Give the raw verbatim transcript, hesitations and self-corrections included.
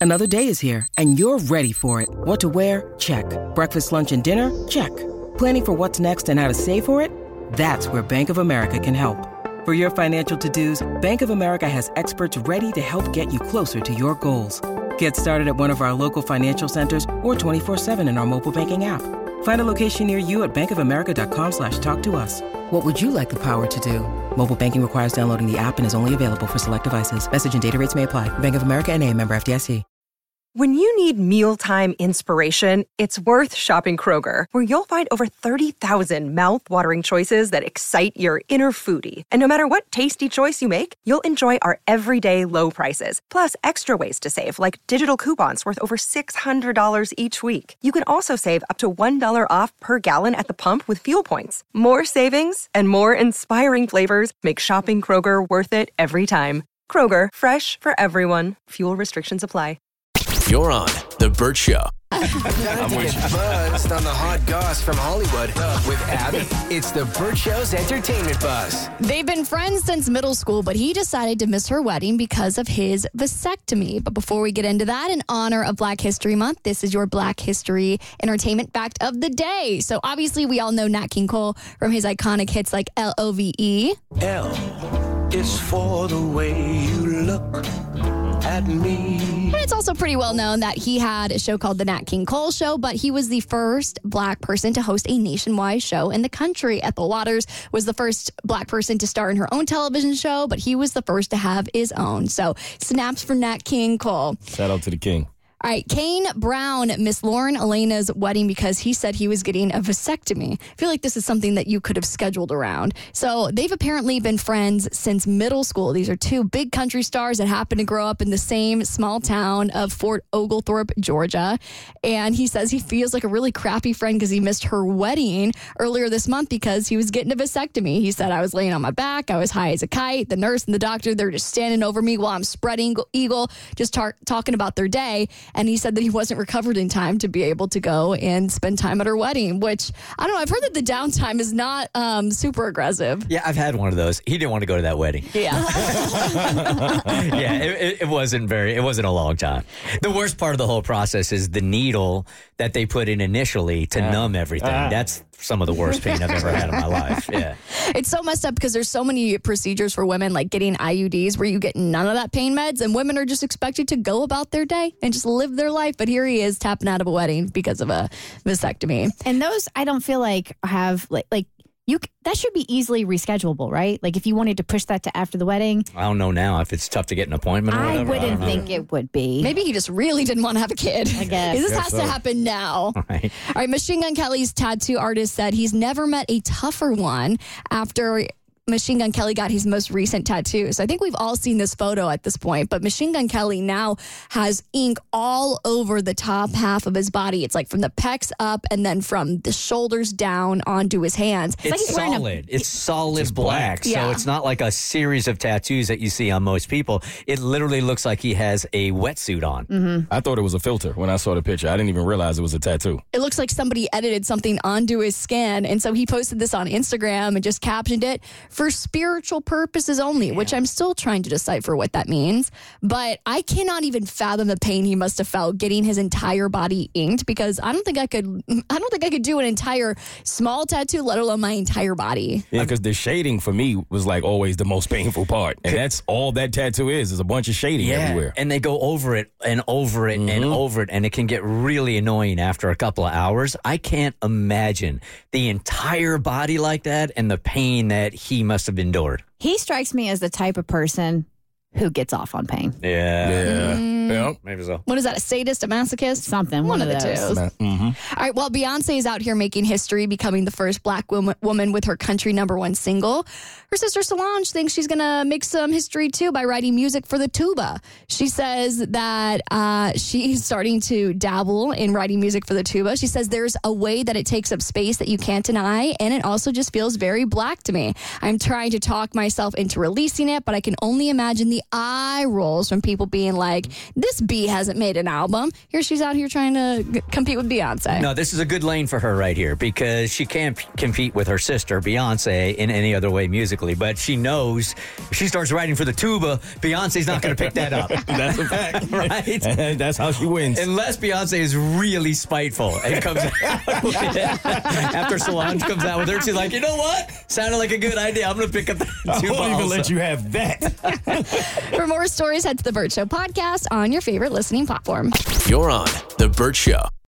Another day is here, and you're ready for it. What to wear? Check. Breakfast, lunch, and dinner? Check. Planning for what's next and how to save for it? That's where Bank of America can help. For your financial to-dos, Bank of America has experts ready to help get you closer to your goals. Get started at one of our local financial centers or twenty-four seven in our mobile banking app. Find a location near you at bankofamerica.com slash talk to us. What would you like the power to do? Mobile banking requires downloading the app and is only available for select devices. Message and data rates may apply. Bank of America N A, member F D I C. When you need mealtime inspiration, it's worth shopping Kroger, where you'll find over thirty thousand mouth-watering choices that excite your inner foodie. And no matter what tasty choice you make, you'll enjoy our everyday low prices, plus extra ways to save, like digital coupons worth over six hundred dollars each week. You can also save up to one dollar off per gallon at the pump with fuel points. More savings and more inspiring flavors make shopping Kroger worth it every time. Kroger, fresh for everyone. Fuel restrictions apply. You're on The Burt Show. I'm with you. Buzzed on the hot goss from Hollywood with Abby. It's The Burt Show's entertainment buzz. They've been friends since middle school, but he decided to miss her wedding because of his vasectomy. But before we get into that, in honor of Black History Month, this is your Black History Entertainment Fact of the Day. So obviously, we all know Nat King Cole from his iconic hits like L O V E. L is for the way you look at me. But it's also pretty well known that he had a show called The Nat King Cole Show, but he was the first Black person to host a nationwide show in the country. Ethel Waters was the first Black person to star in her own television show, but he was the first to have his own. So snaps for Nat King Cole. Shout out to the king. All right, Kane Brown missed Lauren Elena's wedding because he said he was getting a vasectomy. I feel like this is something that you could have scheduled around. So they've apparently been friends since middle school. These are two big country stars that happen to grow up in the same small town of Fort Oglethorpe, Georgia. And he says he feels like a really crappy friend because he missed her wedding earlier this month because he was getting a vasectomy. He said, I was laying on my back. I was high as a kite. The nurse and the doctor, they're just standing over me while I'm spreading eagle, just tar- talking about their day. And he said that he wasn't recovered in time to be able to go and spend time at her wedding, which, I don't know, I've heard that the downtime is not um, super aggressive. Yeah, I've had one of those. He didn't want to go to that wedding. Yeah. yeah, it, it wasn't very, it wasn't a long time. The worst part of the whole process is the needle that they put in initially to uh, numb everything. Uh, That's some of the worst pain I've ever had in my life. Yeah. It's so messed up because there's so many procedures for women, like getting I U Ds, where you get none of that pain meds, and women are just expected to go about their day and just live their life. But here he is tapping out of a wedding because of a vasectomy. And those, I don't feel like have like like you. That should be easily reschedulable, right? Like if you wanted to push that to after the wedding. I don't know now if it's tough to get an appointment or I whatever. wouldn't I think it would be. Maybe he just really didn't want to have a kid. I guess. This guess has so. to happen now. All right. All right. Machine Gun Kelly's tattoo artist said he's never met a tougher one after Machine Gun Kelly got his most recent tattoo. So I think we've all seen this photo at this point, but Machine Gun Kelly now has ink all over the top half of his body. It's like from the pecs up and then from the shoulders down onto his hands. It's, it's like like solid. A, it's solid Just black. black. Yeah. So it's not like a series of tattoos that you see on most people. It literally looks like he has a wetsuit on. Mm-hmm. I thought it was a filter when I saw the picture. I didn't even realize it was a tattoo. It looks like somebody edited something onto his skin. And so he posted this on Instagram and just captioned it for spiritual purposes only, yeah. which I'm still trying to decipher what that means. But I cannot even fathom the pain he must have felt getting his entire body inked, because I don't think I could, I don't think I could do an entire small tattoo, let alone my entire body. Yeah, because the shading for me was like always the most painful part. And that's all that tattoo is, is a bunch of shading yeah, everywhere. And they go over it and over it mm-hmm. and over it, and it can get really annoying after a couple of hours. I can't imagine the entire body like that and the pain that he must have endured. He strikes me as the type of person who gets off on pain. Yeah. Yeah. Mm. Yeah. Maybe so. What is that, a sadist, a masochist? Something, one, one of the of those. two. Mm-hmm. All right, well, Beyonce is out here making history, becoming the first black woman, woman with her country number one single. Her sister Solange thinks she's going to make some history, too, by writing music for the tuba. She says that uh, she's starting to dabble in writing music for the tuba. She says there's a way that it takes up space that you can't deny, and it also just feels very black to me. I'm trying to talk myself into releasing it, but I can only imagine the eye rolls from people being like, this B hasn't made an album. Here she's out here trying to g- compete with Beyonce. No, this is a good lane for her right here because she can't p- compete with her sister, Beyonce, in any other way musically. But she knows if she starts writing for the tuba, Beyonce's not going to pick that up. That's a fact. Right? And that's how she wins. Unless Beyonce is really spiteful and comes out with it. After Solange comes out with her, she's like, you know what? Sounded like a good idea. I'm going to pick up the I tuba won't even also. let you have that. For more stories, head to the Burt Show podcast on your favorite listening platform. You're on The Burt Show.